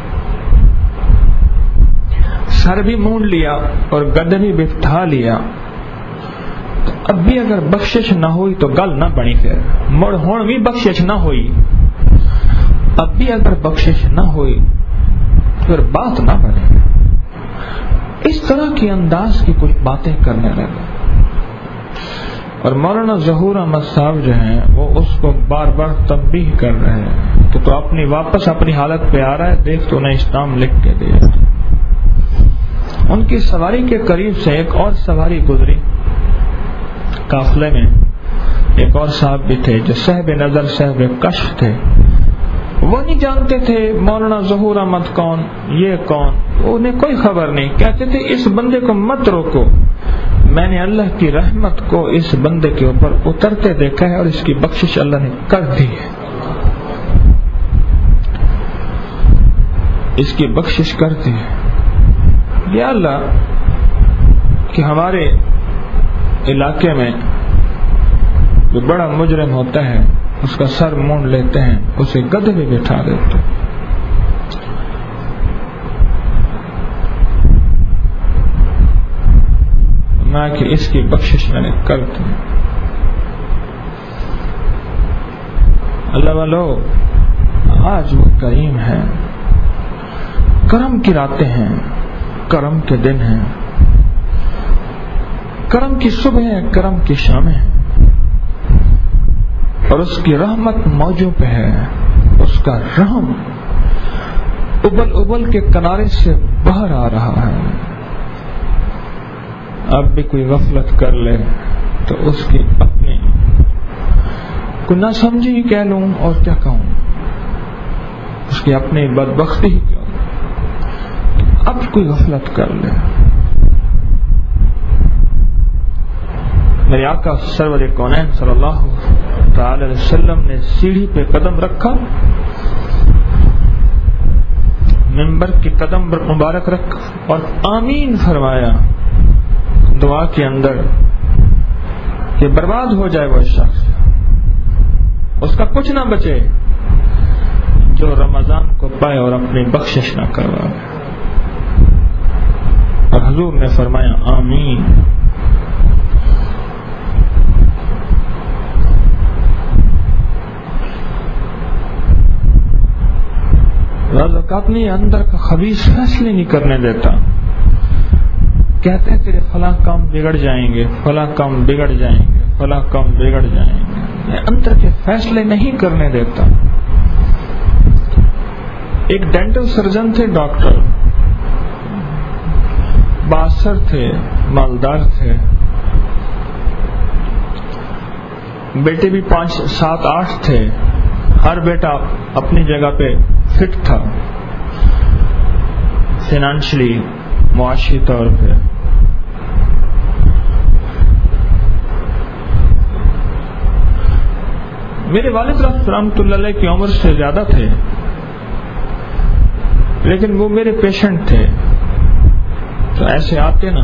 سر بھی مونڈ لیا اور گدھے بھی بٹھا لیا تو اب بھی اگر بخشش نہ ہوئی تو گل نہ بنی. پھر مڑ ہون بھی بخشش نہ ہوئی, اب بھی اگر بخشش نہ ہوئی پھر بات نہ بنے. اس طرح کے انداز کی کچھ باتیں کرنے لگا اور مولانا ظہور احمد صاحب جو ہیں وہ اس کو بار بار تنبیہ کر رہے ہیں کہ تو اپنی واپس اپنی حالت پہ آ رہا ہے, دیکھ تو انہیں اسلام لکھ کے دیا. ان کی سواری کے قریب سے ایک اور سواری گزری, قافلے میں ایک اور صاحب بھی تھے جو صاحب نظر صاحب کشف تھے. وہ نہیں جانتے تھے مولانا ظہور احمد کون, یہ کون, انہیں کوئی خبر نہیں. کہتے تھے اس بندے کو مت روکو, میں نے اللہ کی رحمت کو اس بندے کے اوپر اترتے دیکھا ہے اور اس کی بخشش اللہ نے کر دی ہے, اس کی بخشش کر دی ہے. یا اللہ کہ ہمارے علاقے میں جو بڑا مجرم ہوتا ہے اس کا سر مونڈ لیتے ہیں, اسے گدھے پہ بٹھا دیتے ہیں. میں کہ اس کی بخشش میں نے کر دی. اللہ والو آج وہ کریم ہے, کرم کی راتیں ہیں, کرم کے دن ہیں, کرم کی صبح ہے, کرم کی شامیں ہیں, اور اس کی رحمت موجوں پہ ہے. اس کا رحم ابل ابل کے کنارے سے باہر آ رہا ہے. اب بھی کوئی غفلت کر لے تو اس کی اپنی کو نہ سمجھی ہی کہہ لوں اور کیا کہوں, اس کی اپنی بدبختی ہی کہوں. اب کوئی غفلت کر لے. میرے آقا سرور کونین صلی اللہ تعالی علیہ وسلم نے سیڑھی پہ قدم رکھا, منبر کی قدم پر مبارک رکھ اور آمین فرمایا دعا کے اندر کہ برباد ہو جائے وہ شخص, اس کا کچھ نہ بچے جو رمضان کو پائے اور اپنی بخشش نہ کروائے. اور حضور نے فرمایا آمین. اپنے اندر کا خبیث فیصلے نہیں کرنے دیتا. کہتے ہیں تیرے فلاں کام بگڑ جائیں گے, فلاں کام بگڑ جائیں گے, فلاں کام بگڑ جائیں گے, اندر کے فیصلے نہیں کرنے دیتا. ایک ڈینٹل سرجن تھے, ڈاکٹر بااثر تھے, مالدار تھے, بیٹے بھی 5 7 8 تھے. ہر بیٹا اپنی جگہ پہ فٹ تھا, فائنینشلی, معاشی طور پہ. میرے والد رحمۃ اللہ علیہ کی عمر سے زیادہ تھے, لیکن وہ میرے پیشنٹ تھے. تو ایسے آتے نا,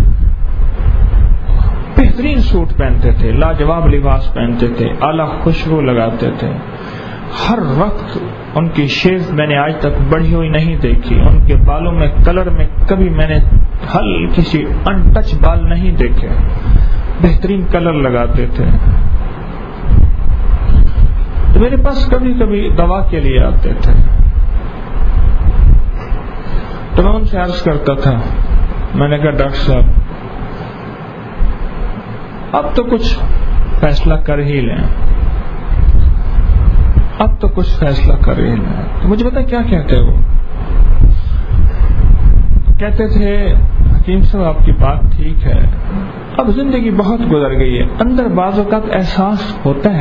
بہترین سوٹ پہنتے تھے, لاجواب لباس پہنتے تھے, اعلیٰ خوشبو لگاتے تھے. ہر وقت ان کی شیو میں نے آج تک بڑھی ہوئی نہیں دیکھی. ان کے بالوں میں کلر میں کبھی میں نے ہلکی سی انٹچ بال نہیں دیکھے. بہترین کلر لگاتے تھے. تو میرے پاس کبھی کبھی دوا کے لیے آتے تھے. تو میں ان سے عرض کرتا تھا, میں نے کہا ڈاکٹر صاحب اب تو کچھ فیصلہ کر ہی لیں, اب تو کچھ فیصلہ کر ہی لیں. تو مجھے پتا کیا کہتے وہ کہتے تھے, حکیم صاحب آپ کی بات ٹھیک ہے, اب زندگی بہت گزر گئی ہے, اندر بعض اوقات احساس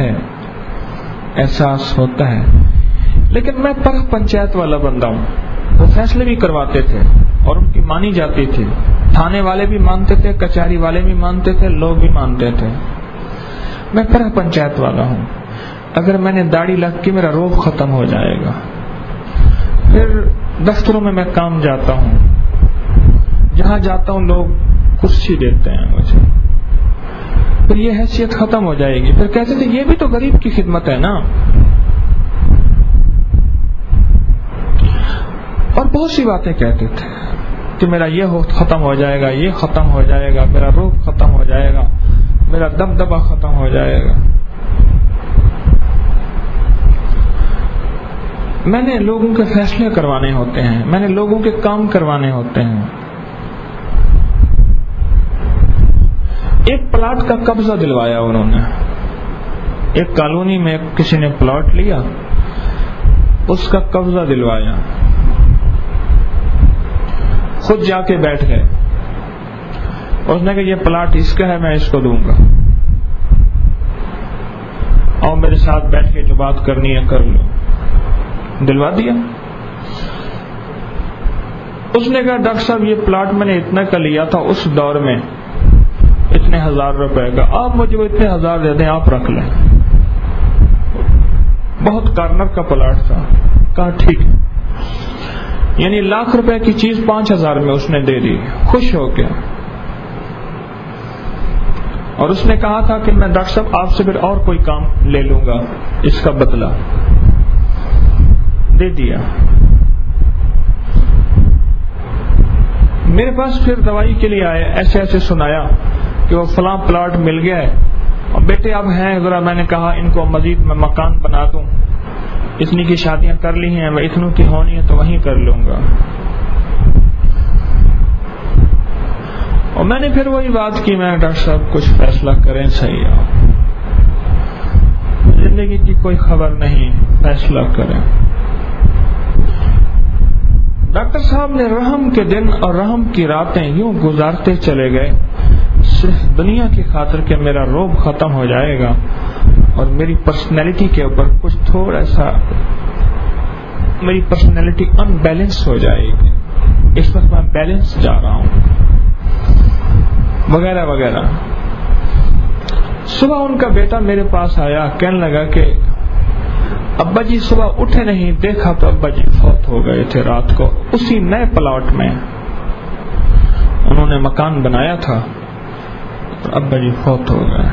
ہوتا ہے, لیکن میں پنچایت والا بندہ ہوں, وہ فیصلے بھی کرواتے تھے اور ان کی مانی جاتی تھی. تھانے والے بھی مانتے تھے, کچہری والے بھی مانتے تھے, لوگ بھی مانتے تھے. میں پرا پنچایت والا ہوں. اگر میں نے داڑھی لگ کے میرا روب ختم ہو جائے گا. پھر دفتروں میں کام جاتا ہوں, جہاں جاتا ہوں لوگ کرسی دیتے ہیں مجھے. پھر یہ حیثیت ختم ہو جائے گی. پھر کہتے تھے یہ بھی تو غریب کی خدمت ہے نا. اور بہت سی باتیں کہتے تھے کہ میرا یہ ختم ہو جائے گا, یہ ختم ہو جائے گا, میرا روب ختم ہو جائے گا, میرا دبدبہ ختم ہو جائے گا. میں نے لوگوں کے فیصلے کروانے ہوتے ہیں, میں نے لوگوں کے کام کروانے ہوتے ہیں. ایک پلاٹ کا قبضہ دلوایا انہوں نے. ایک کالونی میں کسی نے پلاٹ لیا, اس کا قبضہ دلوایا. خود جا کے بیٹھ گئے. اس نے کہا یہ پلاٹ اس کا ہے, میں اس کو دوں گا, اور میرے ساتھ بیٹھ کے جو بات کرنی ہے کر لو. دلوا دیا. اس نے کہا ڈاکٹر صاحب یہ پلاٹ میں نے اتنا کا لیا تھا اس دور میں, اتنے 1000 روپے کا, آپ مجھے وہ اتنے 1000 دے دیں, آپ رکھ لیں. بہت کارنر کا پلاٹ تھا. کہا ٹھیک ہے. یعنی 1,00,000 روپے کی چیز 5,000 میں اس نے دے دی, خوش ہو کے. اور اس نے کہا تھا کہ میں ڈاکٹر صاحب آپ سے پھر اور کوئی کام لے لوں گا, اس کا بدلہ. دے دیا. میرے پاس پھر دوائی کے لیے آئے, ایسے ایسے سنایا کہ وہ فلاں پلاٹ مل گیا ہے, اور بیٹے اب ہیں ذرا. میں نے کہا ان کو مزید میں مکان بنا دوں, اتنی کی شادیاں کر لی ہیں, میں اتنوں کی ہونی ہے تو وہیں کر لوں گا. اور میں نے پھر وہی بات کی, میں ڈاکٹر صاحب کچھ فیصلہ کریں صحیح, زندگی کی کوئی خبر نہیں, فیصلہ کریں. ڈاکٹر صاحب نے رحم کے دن اور رحم کی راتیں یوں گزارتے چلے گئے, صرف دنیا کی خاطر کہ میرا روب ختم ہو جائے گا اور میری پرسنالٹی کے اوپر کچھ تھوڑا سا, میری پرسنالٹی ان بیلنس ہو جائے گی. اس وقت میں بیلنس جا رہا ہوں, وغیرہ وغیرہ. صبح ان کا بیٹا میرے پاس آیا, کہنے لگا کہ ابا جی صبح اٹھے نہیں, دیکھا تو ابا جی فوت ہو گئے تھے رات کو. اسی نئے پلاٹ میں انہوں نے مکان بنایا تھا, ابا جی فوت ہو گئے.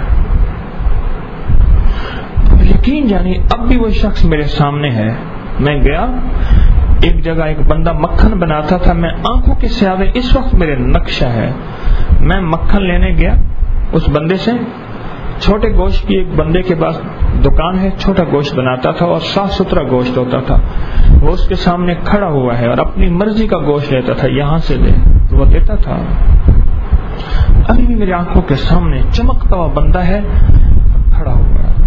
یقین جانی اب بھی وہ شخص میرے سامنے ہے. میں گیا ایک جگہ, ایک بندہ مکھن بناتا تھا, میں آنکھوں کے سیاوے اس وقت میرے نقشہ ہے. میں مکھن لینے گیا اس بندے سے. چھوٹے گوشت کی ایک بندے کے پاس دکان ہے, چھوٹا گوشت بناتا تھا اور صاف ستھرا گوشت ہوتا تھا. وہ اس کے سامنے کھڑا ہوا ہے اور اپنی مرضی کا گوشت لیتا تھا, یہاں سے دے, وہ دیتا تھا. ابھی بھی میری آنکھوں کے سامنے چمکتا ہوا بندہ ہے, کھڑا ہوا ہے.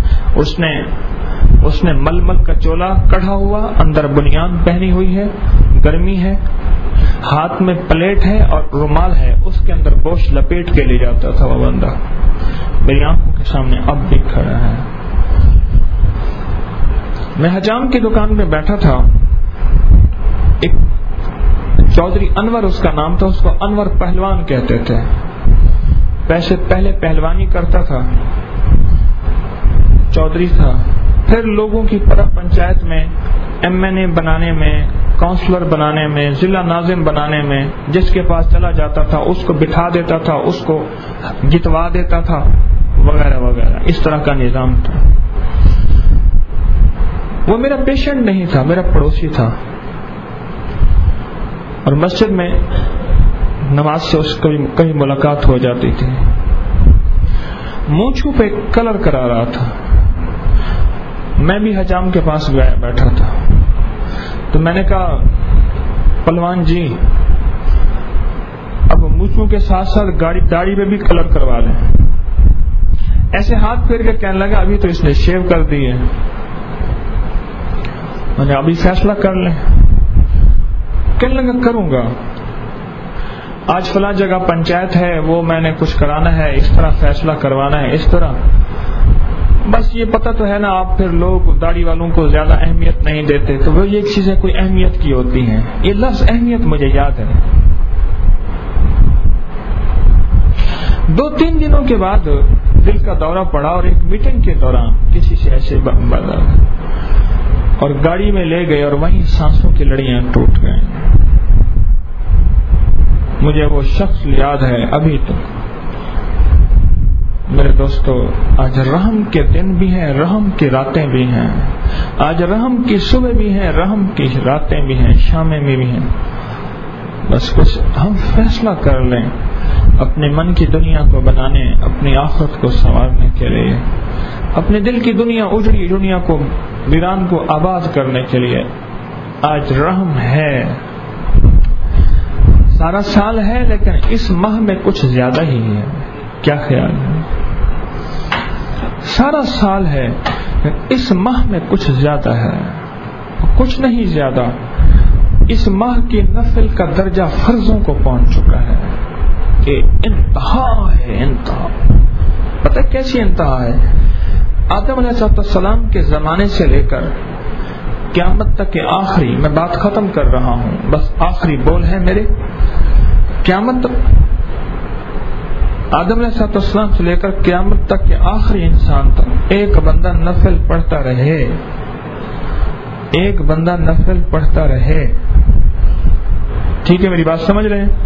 اس نے ململ کا چولا کڑھا ہوا, اندر بنیان پہنی ہوئی ہے, گرمی ہے, ہاتھ میں پلیٹ ہے اور رومال ہے, اس کے اندر گوشت لپیٹ کے لے جاتا تھا. وہ بندہ میری آنکھوں کے سامنے اب بھی کھڑا ہے. میں حجام کی دکان میں بیٹھا تھا. ایک چودھری انور اس کا نام تھا, اس کو انور پہلوان کہتے تھے. پہلے پہلوانی کرتا تھا, چودھری تھا. پھر لوگوں کی پرا پنچایت میں MNA بنانے میں, کونسلر بنانے میں, ضلع ناظم بنانے میں جس کے پاس چلا جاتا تھا اس کو بٹھا دیتا تھا, اس کو جتوا دیتا تھا, وغیرہ وغیرہ. اس طرح کا نظام تھا. وہ میرا پیشنٹ نہیں تھا, میرا پڑوسی تھا. اور مسجد میں نماز سے اس کو کبھی ملاقات ہو جاتی تھی. مونچھوں پہ کلر کرا رہا تھا. میں بھی حجام کے پاس گیا بیٹھا تھا. تو میں نے کہا پلوان جی اب مونچھوں کے ساتھ ساتھ داڑھی پہ بھی کلر کروا لیں. ایسے ہاتھ پھیر کے کہنے لگا ابھی تو اس نے شیو کر دی ہے. میں نے ابھی فیصلہ کر لیں. کہنے لگا کروں گا, آج فلاں جگہ پنچایت ہے, وہ میں نے کچھ کرانا ہے, اس طرح فیصلہ کروانا ہے, اس طرح. بس یہ پتہ تو ہے نا آپ پھر لوگ داڑھی والوں کو زیادہ اہمیت نہیں دیتے، تو وہ یہ چیزیں کوئی اہمیت کی ہوتی ہیں. یہ لفظ اہمیت مجھے یاد ہے. 2-3 دنوں کے بعد دل کا دورہ پڑا اور ایک میٹنگ کے دوران کسی سے ایسے بلا اور گاڑی میں لے گئے اور وہیں سانسوں کی لڑیاں ٹوٹ گئیں. مجھے وہ شخص یاد ہے ابھی تک. میرے دوستو، آج رحم کے دن بھی ہیں، رحم کی راتیں بھی ہیں. آج رحم کی صبح بھی ہیں، رحم کی راتیں بھی ہیں، شامیں بھی ہیں. بس کچھ ہم فیصلہ کر لیں اپنے من کی دنیا کو بنانے، اپنی آخرت کو سنوارنے کے لیے، اپنے دل کی دنیا، اجڑی دنیا کو، ویران کو آباد کرنے کے لیے. آج رحم ہے، سارا سال ہے، لیکن اس ماہ میں کچھ زیادہ ہی ہے. کیا خیال ہے؟ سارا سال ہے، اس ماہ میں کچھ زیادہ ہے. کچھ نہیں زیادہ، اس ماہ کی نفل کا درجہ فرضوں کو پہنچ چکا ہے. کہ انتہا ہے، انتہا. پتہ کیسی انتہا ہے؟ آدم علیہ السلام کے زمانے سے لے کر قیامت تک کے آخری، میں بات ختم کر رہا ہوں، بس آخری بول ہے میرے. قیامت تک، آدم علیہ السلام سے لے کر قیامت تک کے آخری انسان تک ایک بندہ نفل پڑھتا رہے، ایک بندہ نفل پڑھتا رہے. ٹھیک ہے، میری بات سمجھ رہے ہیں؟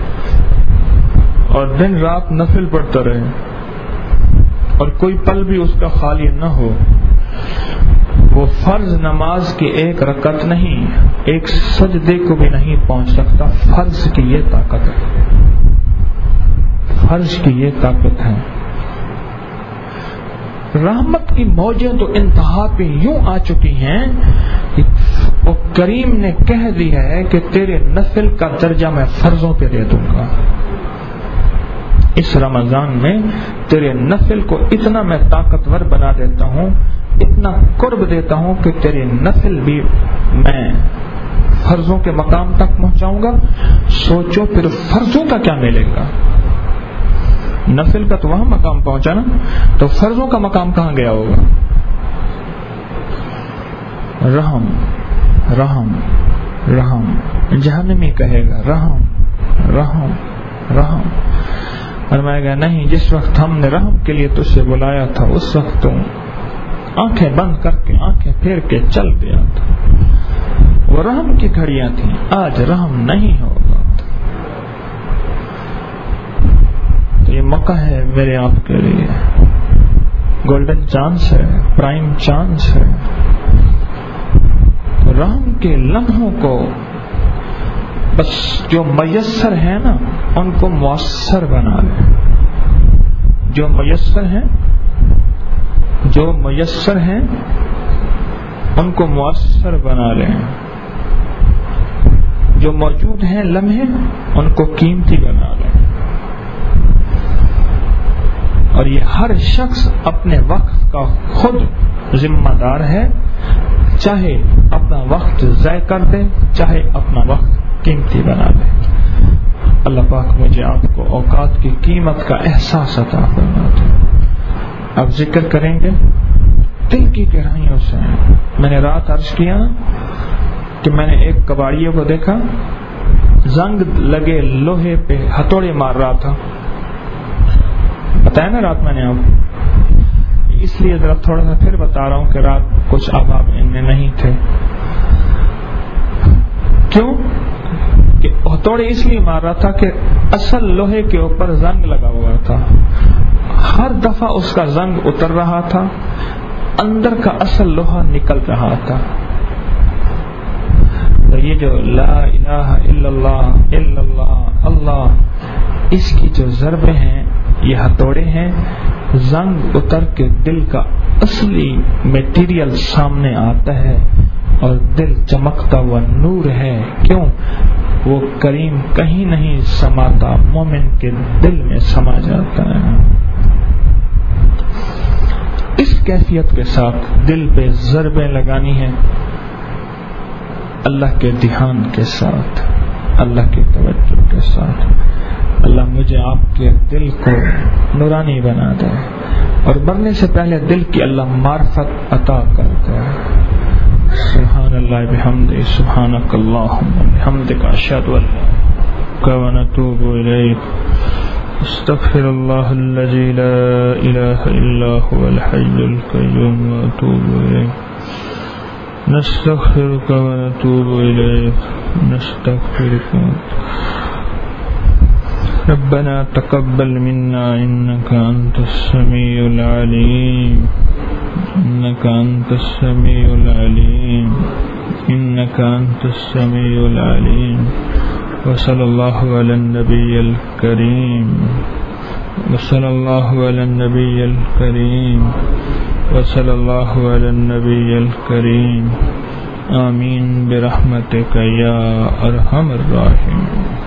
اور دن رات نفل پڑھتا رہے اور کوئی پل بھی اس کا خالی نہ ہو. وہ فرض نماز کی ایک رکعت نہیں، ایک سجدے کو بھی نہیں پہنچ سکتا. فرض کی یہ طاقت ہے، فرض کی یہ طاقت ہے. رحمت کی موجیں تو انتہا پہ یوں آ چکی ہیں کہ وہ کریم نے کہہ دیا ہے کہ تیرے نفل کا درجہ میں فرضوں پہ دے دوں گا. اس رمضان میں تیرے نفل کو اتنا میں طاقتور بنا دیتا ہوں، اتنا قرب دیتا ہوں کہ تیرے نفل بھی میں فرضوں کے مقام تک پہنچاؤں گا. سوچو پھر فرضوں کا کیا ملے گا. نفل کا تو وہاں مقام پہنچا نا، تو فرضوں کا مقام کہاں گیا ہوگا. رحم رحم رحم، جہنمی کہے گا رحم رحم رحم. فرمایا گیا نہیں، جس وقت ہم نے رحم کے لیے تجھ سے بلایا تھا اس وقت تو آنکھیں بند کر کے، آنکھیں پھیر کے چل دیا تھا. وہ رحم کی گھڑیاں تھیں، آج رحم نہیں ہوگا. تو یہ موقع ہے میرے آپ کے لیے، گولڈن چانس ہے، پرائم چانس ہے. رحم کے لمحوں کو بس جو میسر ہیں نا ان کو مؤثر بنا لیں. جو میسر ہیں، جو میسر ہیں ان کو مؤثر بنا لیں. جو موجود ہیں لمحے ان کو قیمتی بنا لیں. اور یہ ہر شخص اپنے وقت کا خود ذمہ دار ہے، چاہے اپنا وقت ضائع کر دے، چاہے اپنا وقت قیمتی بنا دے. اللہ پاک مجھے آپ کو اوقات کی قیمت کا احساس عطا فرما دے. اب ذکر کریں گے دل کی گہرائیوں سے. میں نے رات عرض کیا کہ میں نے ایک کباڑیے کو دیکھا، زنگ لگے لوہے پہ ہتھوڑے مار رہا تھا. بتایا نا رات میں نے آپ، اس لیے ذرا تھوڑا سا پھر بتا رہا ہوں کہ رات کچھ احباب ان میں نہیں تھے. کیوں کہ ہتھوڑے اس لیے مار رہا تھا کہ اصل لوہے کے اوپر زنگ لگا ہوا تھا. ہر دفعہ اس کا زنگ اتر رہا تھا، اندر کا اصل لوہا نکل رہا تھا. تو یہ جو لا الہ الا اللہ الا اللہ اللہ، اس کی جو ضربیں ہیں یہ ہتھوڑے ہیں. زنگ اتر کے دل کا اصلی میٹیریل سامنے آتا ہے اور دل چمکتا ہوا نور ہے. کیوں؟ وہ کریم کہیں نہیں سماتا، مومن کے دل میں سما جاتا ہے. اس کیفیت کے ساتھ دل پہ ضربیں لگانی ہیں، اللہ کے دھیان کے ساتھ، اللہ کی توجہ کے ساتھ. اللہ مجھے آپ کے دل کو نورانی بنا دے اور مرنے سے پہلے دل کی اللہ معرفت عطا کر دے. سبحان اللہ بحمدہ سبحانک اللہم بحمدک اشہد ان لا الہ الا انت ونتوب الیک. استغفر اللہ الذی لا الہ الا هو الحی القیوم واتوب الیک. نستغفرک ونتوب الیک. نستغفرک. ربنا تقبل منا انك انت السميع العليم. انك انت السميع العليم. انك انت السميع العليم. وصلى الله على النبي الكريم. وصلى الله على النبي الكريم. وصلى الله على النبي الكريم. آمين برحمتك يا ارحم الراحمين.